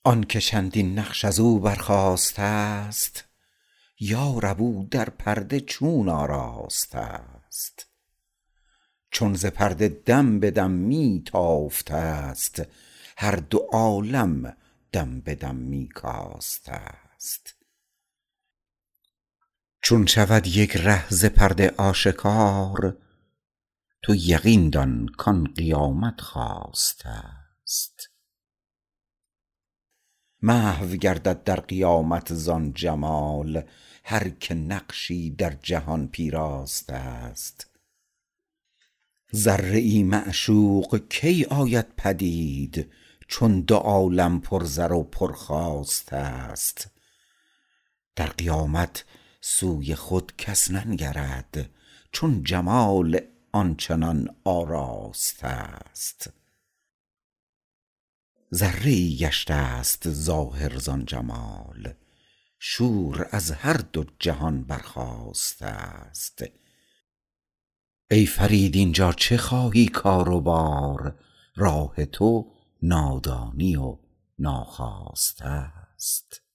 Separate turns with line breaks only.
آن که چندین نقش از او برخاسته است، یارب او در پرده چون آراسته است. چون ز پرده دم به دم می تافته است، هر دو عالم دم به دم می کاسته است. چون شود یک ره ز پرده آشکار، تو یقین دان کان قیامت خاسته است. محو گردد در قیامت زان جمال، هر که نقشی در جهان پیراسته است. ذره ای معشوق کی آید پدید، چون دو عالم پر زر و پر خواست است. در قیامت سوی خود کس ننگرد، چون جمال آنچنان آراسته است. ذره ای گشته است ظاهر زان جمال، شور از هر دو جهان برخاسته است. ای فرید اینجا چه خواهی کار و بار، راه تو نادانی و ناخواسته است.